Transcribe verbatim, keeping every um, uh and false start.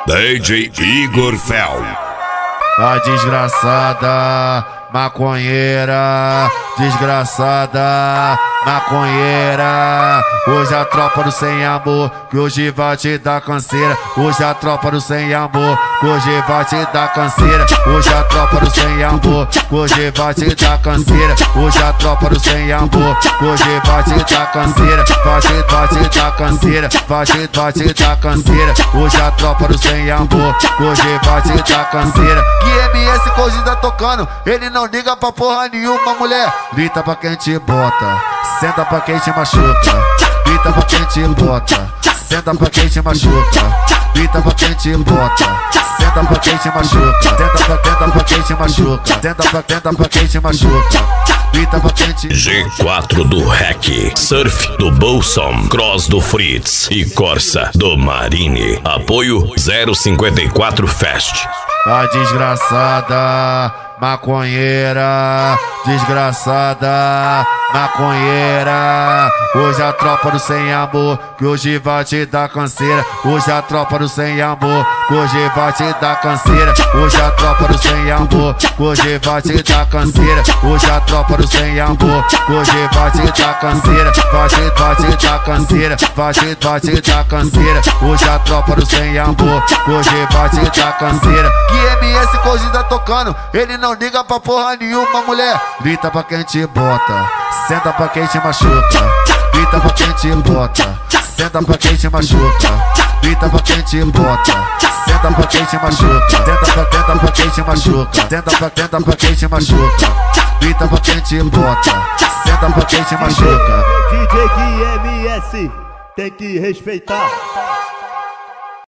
D J Igor Fel. A desgraçada, maconheira, desgraçada, maconheira. Hoje a tropa do sem amor, que hoje vai te dar canseira. Hoje a tropa do sem amor, que hoje vai te dar canseira. Hoje a tropa do sem amor, que hoje vai te dar canseira. Hoje a tropa do sem amor, que hoje vai te dar canseira. Vai te, vai te dar canseira, vai te, vai te dar canseira. Hoje a tropa do sem amor, que hoje vai te dar canseira. Que M S que hoje tá tocando, ele não liga pra porra nenhuma, mulher. Grita pra quem te bota, senta pra quem te machuca. Grita pra quem te bota, senta pra quem te machuca. Grita pra quem te bota, senta pra quem te machuca. Tenta pra, tenta pra quem te machuca. Tenta pra, tenta pra quem te machuca. Grita pra quem te... G quatro do Rec, Surf do Bolson, Cross do Fritz e Corsa do Marine. Apoio zero cinquenta e quatro Fest. A desgraçada, maconheira, desgraçada, maconheira. Hoje a tropa do sem amor, que hoje vai te dar canseira. Hoje a tropa do sem amor, que hoje vai te dar canseira. Hoje a tropa do sem amor, que hoje vai te dar canseira. Hoje a tropa do sem amor, que hoje vai te dar canseira. Vai te, vai te dar canseira, vai te, vai te dar canseira. Hoje a tropa do sem amor, que hoje vai te dar canseira. Que M S que hoje tá tocando, ele não liga pra porra nenhuma, mulher. Grita pra quem te bota, senta pra quem te machuca. Grita pra quem te bota, senta pra quem te machuca. Grita pra quem te bota, senta pra quem te machuca. Tenta pra, tenta pra quem te machuca. Tenta pra, tenta pra quem te machuca. Grita pra quem te bota, senta pra quem te machuca. D J que M S tem que respeitar.